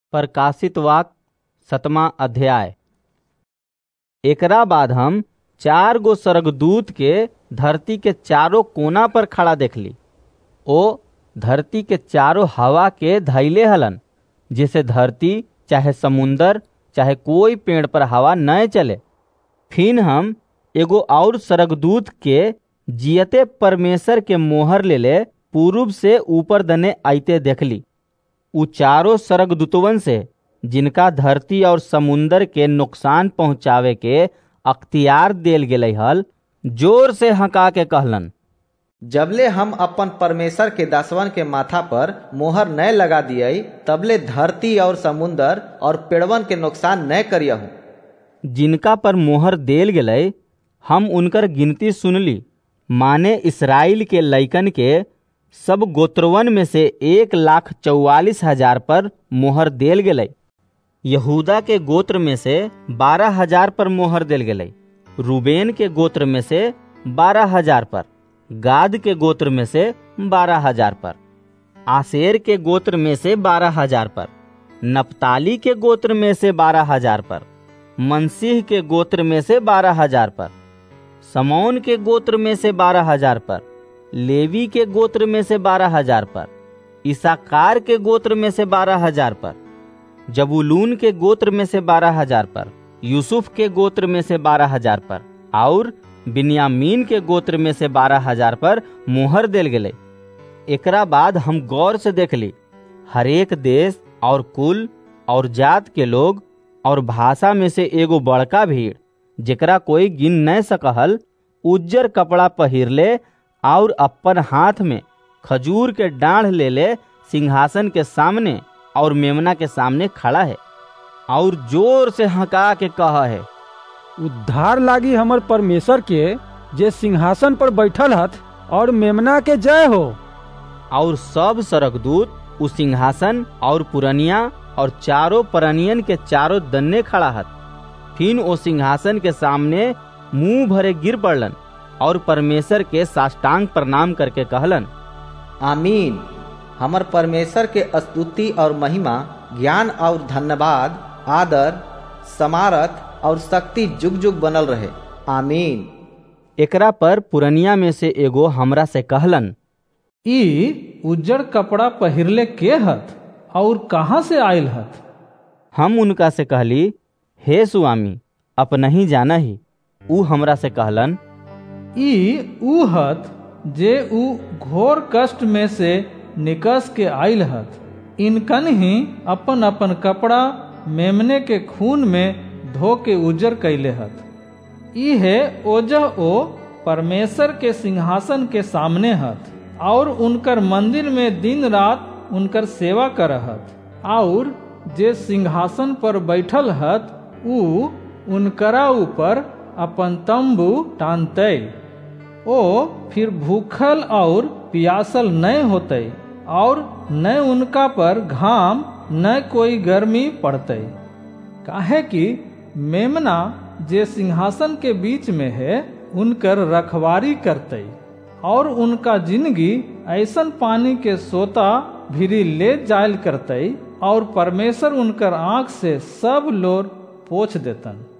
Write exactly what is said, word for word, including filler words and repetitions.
प्रकाशित वाक्य सतमा अध्याय। एकरा बाद हम चार गो स्वर्गदूत के धरती के चारों कोना पर खड़ा देखली। ओ धरती के चारों हवा के धैले हलन, जैसे धरती चाहे समुंदर चाहे कोई पेड़ पर हवा न चले। फिर हम एगो और स्वर्गदूत के जियते परमेश्वर के मोहर लेले पूर्व से ऊपर दने आइते देखली। उ चारों स्वर्गदूतवन से जिनका धरती और समुंदर के नुकसान पहुँचावे के अख्तियार देल गेलै हल, जोर से हंका के कहलन, जबले हम अपन परमेश्वर के दासवन के माथा पर मोहर न लगा दिए तबले धरती और समुंदर और पेड़वन के नुकसान न करियहु। जिनका पर मोहर देल गेलै हम उनकर गिनती सुनली, माने इसराइल के लइकन के सब गोत्रवन में से एक लाख चौवालीस हजार पर मोहर देल गेलै। यहूदा के गोत्र में से बारह हजार पर मोहर देल गेलै, रूबेन के गोत्र में से बारह हजार पर, गाद के गोत्र में से बारह हजार पर, आसेर के गोत्र में से बारह हजार पर, नप्ताली के गोत्र में से बारह हजार पर, मनसीह के गोत्र में से बारह हजार पर, समौन के गोत्र में से बारह हजार पर, लेवी के गोत्र में से बारह हजार पर, इसाकार के गोत्र में से बारह हजार पर, जबूलून के गोत्र में से बारह हजार पर, यूसुफ के गोत्र में से बारह हजार पर और बिन्यामीन के गोत्र में से बारह हजार पर मोहर देल गेलै। एकरा बाद हम गौर से देखली, हरेक देश और कुल और जात के लोग और भाषा में से एगो बड़का भीड़, जेकरा कोई गिन न सकहल, उज्जर कपड़ा पहिरले और अपन हाथ में खजूर के डाढ़ ले ले सिंहासन के सामने और मेमना के सामने खड़ा है और जोर से हंका के कहा है, उद्धार लागी हमर परमेश्वर के जे सिंहासन पर बैठल हथ और मेमना के जय हो। और सब स्वर्गदूत उस सिंहासन और पुरनिया और चारों परनियन के चारों दन्ने खड़ा हथ। फिर ओ सिंहासन के सामने मुंह भरे गिर पड़लन और परमेश्वर के साष्टांग प्रणाम करके कहलन, आमीन। हमर परमेश्वर के स्तुति और महिमा, ज्ञान और धन्यवाद, आदर, समारत और शक्ति जुग जुग बनल रहे, आमीन। एकरा पर पुरनिया में से एगो हमरा से कहलन, ई उज्जर कपड़ा पहिरले के हथ और कहाँ से आयल हथ? हम उनका से कहली, हे स्वामी, अपना ही जाना ही। ऊ हमरा से कहलन, ई ऊ हथ जे ऊ घोर कष्ट में से निकस के आयल हथ। इनकन ही अपन अपन कपड़ा मेमने के खून में धो के उज्जर कैले हथ। ई है ओजह ओ परमेश्वर के सिंहासन के सामने हथ और उनकर मंदिर में दिन रात उनकर सेवा करहत। और जे सिंहासन पर बैठल हथ ऊ उनकरा ऊपर अपन तंबू टानते। ओ फिर भूखल और पियासल न होते और न उनका पर घाम न कोई गर्मी पड़ते, काहे कि मेमना जे सिंहासन के बीच में है उनकर रखवारी करते और उनका जिंदगी ऐसन पानी के सोता भिरी ले जायल करते और परमेश्वर उनकर आँख से सब लोर पोंछ देतन।